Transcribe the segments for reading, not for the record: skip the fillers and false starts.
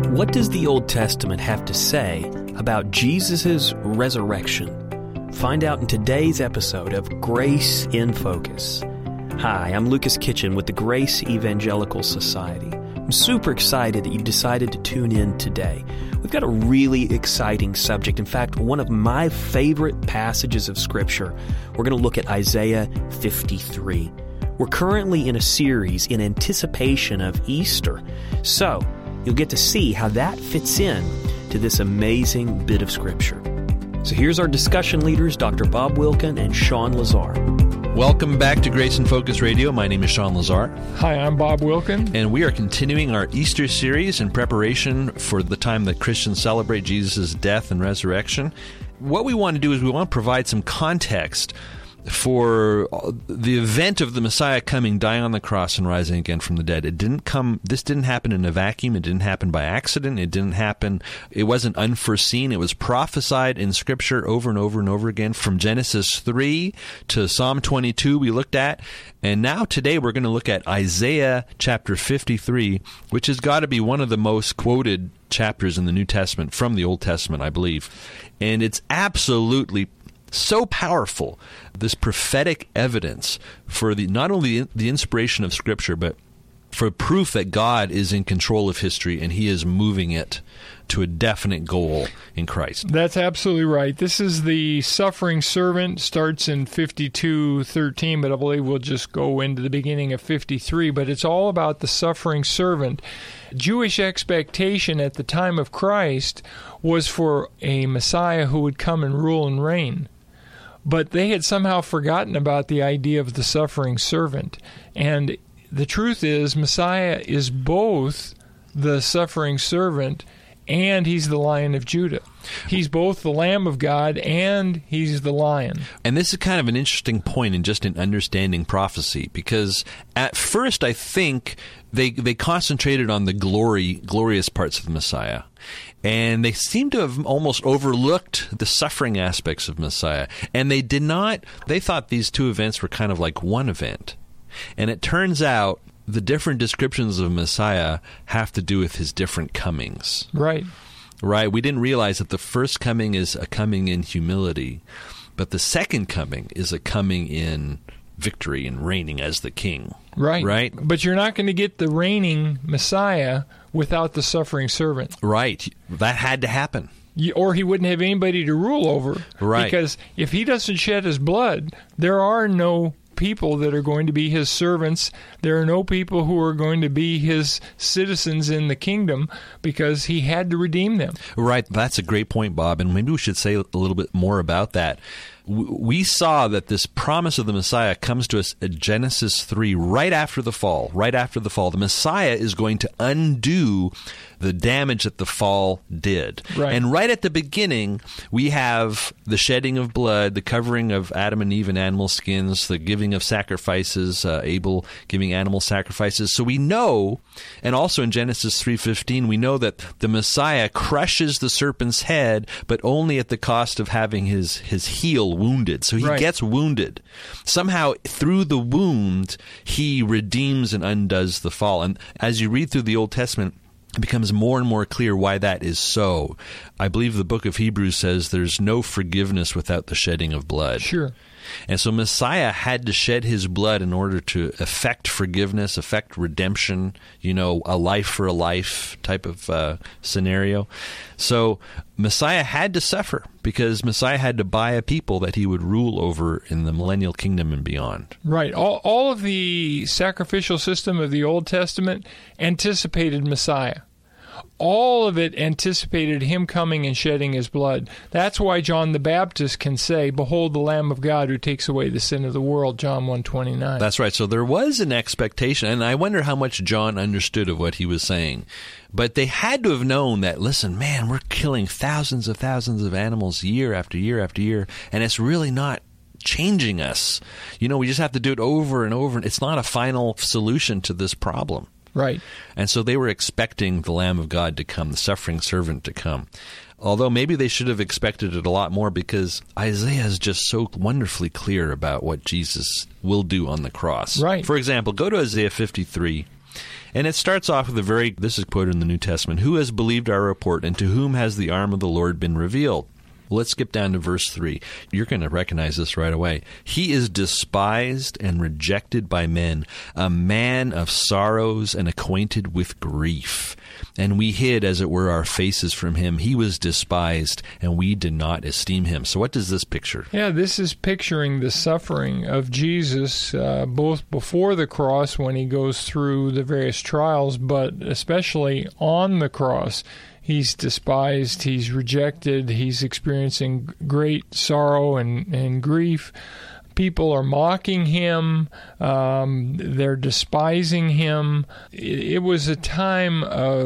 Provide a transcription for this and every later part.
What does the Old Testament have to say about Jesus' resurrection? Find out in today's episode of Grace in Focus. Hi, I'm Lucas Kitchen with the Grace Evangelical Society. I'm super excited that you decided to tune in today. We've got a really exciting subject. In fact, one of my favorite passages of Scripture. We're going to look at Isaiah 53. We're currently in a series in anticipation of Easter. So, you'll get to see how that fits in to this amazing bit of Scripture. So here's our discussion leaders, Dr. Bob Wilkin and Sean Lazar. Welcome back to Grace in Focus Radio. My name is Sean Lazar. Hi, I'm Bob Wilkin. And we are continuing our Easter series in preparation for the time that Christians celebrate Jesus' death and resurrection. What we want to do is we want to provide some context for the event of the Messiah coming, dying on the cross, and rising again from the dead. This didn't happen in a vacuum. It didn't happen by accident. It wasn't unforeseen. It was prophesied in Scripture over and over and over again, from Genesis 3 to Psalm 22 we looked at. And now today we're going to look at Isaiah chapter 53, which has got to be one of the most quoted chapters in the New Testament from the Old Testament, I believe. And it's absolutely so powerful, this prophetic evidence for not only the inspiration of Scripture, but for proof that God is in control of history and He is moving it to a definite goal in Christ. That's absolutely right. This is the suffering servant, starts in 52:13, but I believe we'll just go into the beginning of 53, but it's all about the suffering servant. Jewish expectation at the time of Christ was for a Messiah who would come and rule and reign. But they had somehow forgotten about the idea of the suffering servant. And the truth is, Messiah is both the suffering servant and He's the Lion of Judah. He's both the Lamb of God and He's the Lion. And this is kind of an interesting point in understanding prophecy, because at first I think they concentrated on the glorious parts of the Messiah. And they seem to have almost overlooked the suffering aspects of Messiah. And they thought these two events were kind of like one event. And it turns out the different descriptions of Messiah have to do with His different comings. Right. Right. We didn't realize that the first coming is a coming in humility, but the second coming is a coming in victory and reigning as the king. Right. Right. But you're not going to get the reigning Messiah without the suffering servant. Right. That had to happen. Or He wouldn't have anybody to rule over. Right. Because if He doesn't shed His blood, there are no people that are going to be His servants. There are no people who are going to be His citizens in the kingdom, because He had to redeem them. Right. That's a great point, Bob. And maybe we should say a little bit more about that. We saw that this promise of the Messiah comes to us at Genesis 3, right after the fall. Right after the fall. The Messiah is going to undo the damage that the fall did. Right. And right at the beginning, we have the shedding of blood, the covering of Adam and Eve in animal skins, the giving of sacrifices, Abel giving animal sacrifices. So we know, and also in Genesis 3:15, we know that the Messiah crushes the serpent's head, but only at the cost of having his heel wounded. So he gets wounded. Somehow, through the wound, He redeems and undoes the fall. And as you read through the Old Testament, it becomes more and more clear why that is so. I believe the book of Hebrews says there's no forgiveness without the shedding of blood. Sure. And so Messiah had to shed His blood in order to effect forgiveness, effect redemption, a life for a life type of scenario. So Messiah had to suffer, because Messiah had to buy a people that He would rule over in the millennial kingdom and beyond. Right. All of the sacrificial system of the Old Testament anticipated Messiah. All of it anticipated Him coming and shedding His blood. That's why John the Baptist can say, "Behold the Lamb of God who takes away the sin of the world," John 1:29. That's right. So there was an expectation, and I wonder how much John understood of what he was saying. But they had to have known that, listen, man, we're killing thousands of animals year after year after year, and it's really not changing us. We just have to do it over and over. It's not a final solution to this problem. Right. And so they were expecting the Lamb of God to come, the suffering servant to come. Although maybe they should have expected it a lot more, because Isaiah is just so wonderfully clear about what Jesus will do on the cross. Right. For example, go to Isaiah 53 And it starts off with this is quoted in the New Testament, "Who has believed our report, and to whom has the arm of the Lord been revealed?" Well, let's skip down to verse 3. You're going to recognize this right away. "He is despised and rejected by men, a man of sorrows and acquainted with grief. And we hid, as it were, our faces from him. He was despised, and we did not esteem him." So what does this picture? Yeah, this is picturing the suffering of Jesus, both before the cross when he goes through the various trials, but especially on the cross. He's despised, he's rejected, he's experiencing great sorrow and grief. People are mocking him, they're despising him. It was a time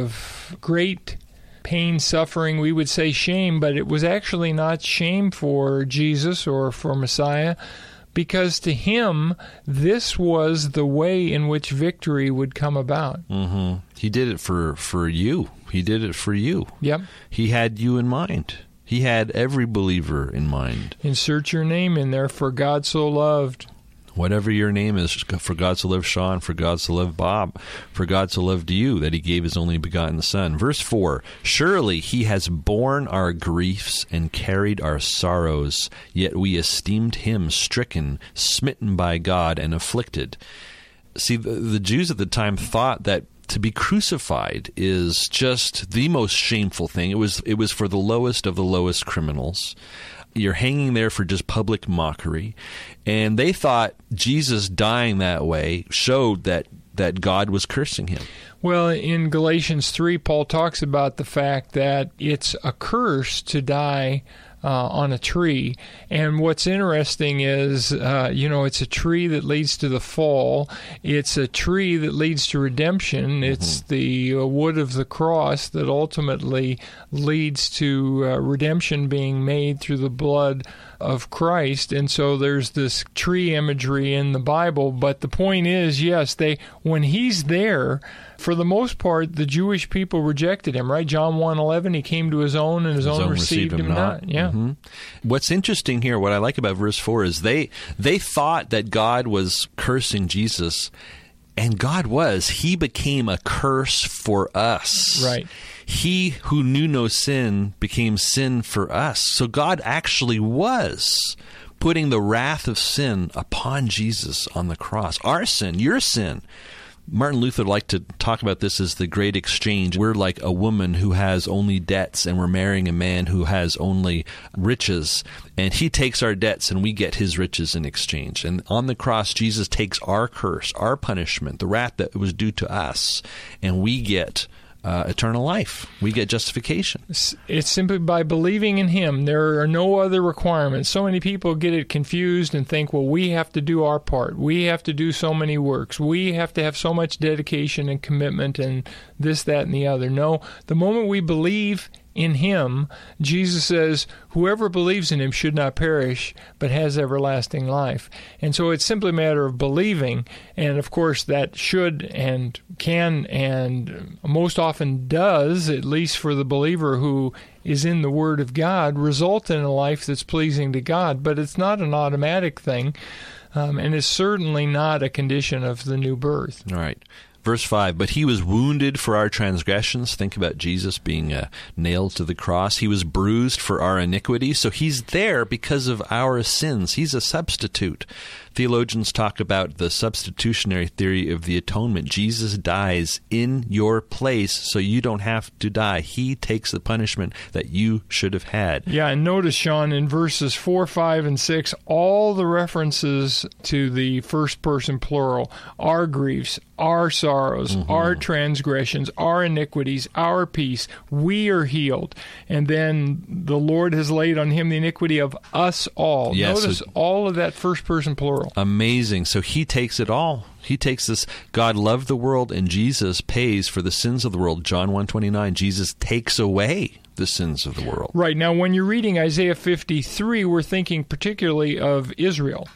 of great pain, suffering, we would say shame, but it was actually not shame for Jesus or for Messiah, because to him, this was the way in which victory would come about. Mm-hmm. He did it for you. He did it for you. Yep. He had you in mind. He had every believer in mind. Insert your name in there, "For God so loved." Whatever your name is, for God so loved Sean, for God so loved Bob, for God so loved you, that he gave his only begotten Son. Verse 4, "Surely he has borne our griefs and carried our sorrows, yet we esteemed him stricken, smitten by God, and afflicted." See, the Jews at the time thought that to be crucified is just the most shameful thing. It was for the lowest of the lowest criminals. You're hanging there for just public mockery. And they thought Jesus dying that way showed that God was cursing him. Well, in Galatians 3, Paul talks about the fact that it's a curse to die on a tree. And what's interesting is, it's a tree that leads to the fall. It's a tree that leads to redemption. Mm-hmm. It's the wood of the cross that ultimately leads to redemption being made through the blood of Christ. And so there's this tree imagery in the Bible. But the point is, yes, when he's there, for the most part, the Jewish people rejected him, right? John 1:11, he came to his own, and his own received him not. Yeah. Mm-hmm. What's interesting here, what I like about verse 4 is they thought that God was cursing Jesus, and God was. He became a curse for us. Right. He who knew no sin became sin for us. So God actually was putting the wrath of sin upon Jesus on the cross. Our sin, your sin. Martin Luther liked to talk about this as the great exchange. We're like a woman who has only debts, and we're marrying a man who has only riches. And he takes our debts, and we get his riches in exchange. And on the cross, Jesus takes our curse, our punishment, the wrath that was due to us, and we get eternal life. We get justification. It's simply by believing in him. There are no other requirements. So many people get it confused and think, well, we have to do our part. We have to do so many works. We have to have so much dedication and commitment and this, that, and the other. No, the moment we believe in him, Jesus says, whoever believes in him should not perish, but has everlasting life. And so it's simply a matter of believing. And of course, that should and can and most often does, at least for the believer who is in the Word of God, result in a life that's pleasing to God. But it's not an automatic thing, and it's certainly not a condition of the new birth. All right. Verse 5, "But he was wounded for our transgressions." Think about Jesus being nailed to the cross. "He was bruised for our iniquity." So he's there because of our sins. He's a substitute. Theologians talk about the substitutionary theory of the atonement. Jesus dies in your place so you don't have to die. He takes the punishment that you should have had. Yeah, and notice, Sean, in verses 4, 5, and 6, all the references to the first person plural, our griefs, our sorrows, our transgressions, our iniquities, our peace, we are healed. And then the Lord has laid on him the iniquity of us all. Yes, notice all of that first person plural. Amazing. So he takes it all. He takes this. God loved the world, and Jesus pays for the sins of the world. John 1:29, Jesus takes away the sins of the world. Right. Now, when you're reading Isaiah 53, we're thinking particularly of Israel.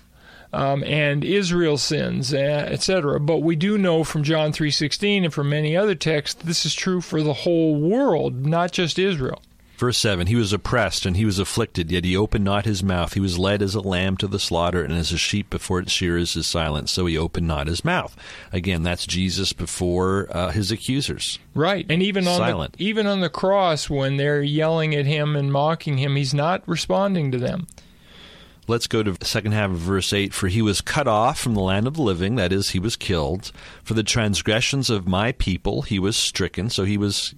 And Israel's sins, etc. But we do know from John 3:16 and from many other texts, this is true for the whole world, not just Israel. Verse 7, he was oppressed and he was afflicted, yet he opened not his mouth. He was led as a lamb to the slaughter, and as a sheep before its shearers is silent, so he opened not his mouth. Again, that's Jesus before his accusers. Right. And even on the cross, when they're yelling at him and mocking him, he's not responding to them. Let's go to the second half of verse 8. For he was cut off from the land of the living, that is, he was killed. For the transgressions of my people he was stricken. So he was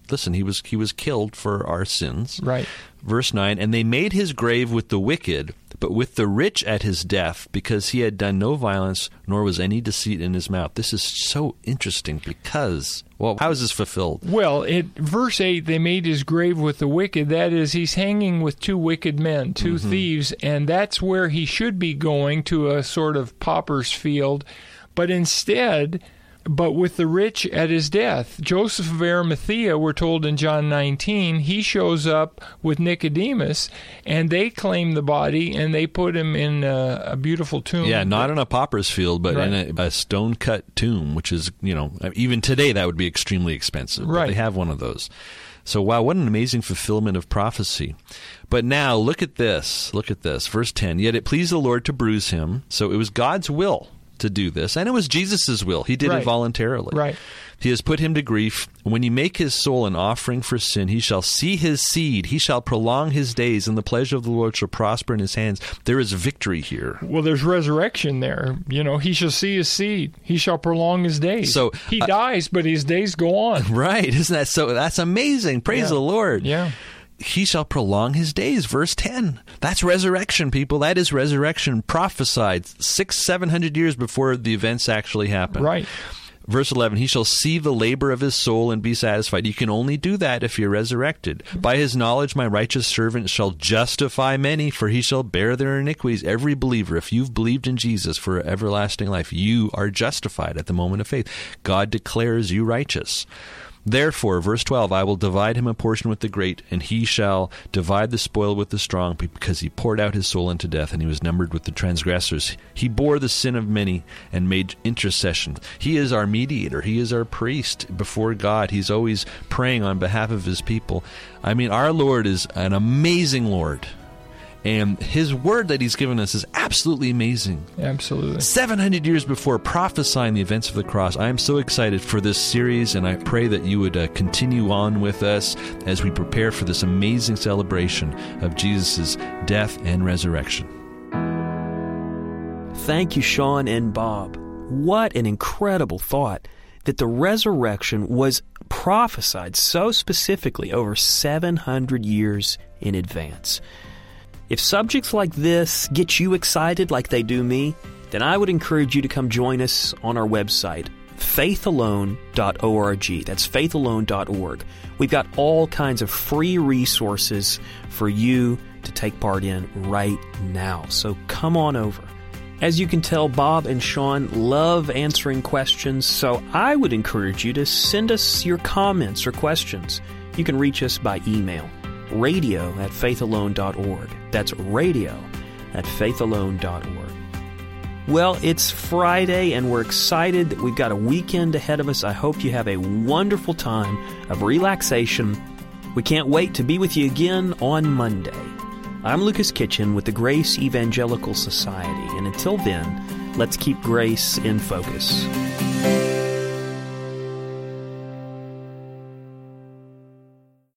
killed for our sins. Right. Verse 9, and they made his grave with the wicked, but with the rich at his death, because he had done no violence, nor was any deceit in his mouth. This is so interesting because, well, how is this fulfilled? Well, verse 8, they made his grave with the wicked. That is, he's hanging with two wicked men, two thieves, and that's where he should be going, to a sort of pauper's field. But instead, but with the rich at his death. Joseph of Arimathea, we're told in John 19, he shows up with Nicodemus, and they claim the body, and they put him in a beautiful tomb. Yeah, not in a pauper's field, but right. in a stone-cut tomb, which is, even today that would be extremely expensive. Right. But they have one of those. So, wow, what an amazing fulfillment of prophecy. But now, look at this. Verse 10, yet it pleased the Lord to bruise him. So it was God's will to do this, and it was Jesus' will. He did it voluntarily. Right. He has put him to grief. When you make his soul an offering for sin, he shall see his seed. He shall prolong his days, and the pleasure of the Lord shall prosper in his hands. There is victory here. Well, there's resurrection there. He shall see his seed. He shall prolong his days. So he dies, but his days go on. Right. Isn't that so? That's amazing. Praise the Lord. Yeah. He shall prolong his days. Verse 10. That's resurrection, people. That is resurrection prophesied 600-700 years before the events actually happen. Right. Verse 11, he shall see the labor of his soul and be satisfied. You can only do that if you're resurrected. By his knowledge, my righteous servant shall justify many, for he shall bear their iniquities. Every believer, if you've believed in Jesus for everlasting life, you are justified at the moment of faith. God declares you righteous. Therefore, verse 12, I will divide him a portion with the great, and he shall divide the spoil with the strong, because he poured out his soul unto death, and he was numbered with the transgressors. He bore the sin of many and made intercession. He is our mediator. He is our priest before God. He's always praying on behalf of his people. I mean, our Lord is an amazing Lord. And his word that he's given us is absolutely amazing. Absolutely. 700 years before prophesying the events of the cross. I am so excited for this series, and I pray that you would continue on with us as we prepare for this amazing celebration of Jesus' death and resurrection. Thank you, Sean and Bob. What an incredible thought that the resurrection was prophesied so specifically over 700 years in advance. If subjects like this get you excited like they do me, then I would encourage you to come join us on our website, faithalone.org. That's faithalone.org. We've got all kinds of free resources for you to take part in right now. So come on over. As you can tell, Bob and Sean love answering questions, so I would encourage you to send us your comments or questions. You can reach us by email, radio@faithalone.org. That's radio@faithalone.org. Well, it's Friday, and we're excited that we've got a weekend ahead of us. I hope you have a wonderful time of relaxation. We can't wait to be with you again on Monday. I'm Lucas Kitchen with the Grace Evangelical Society, and until then, let's keep grace in focus.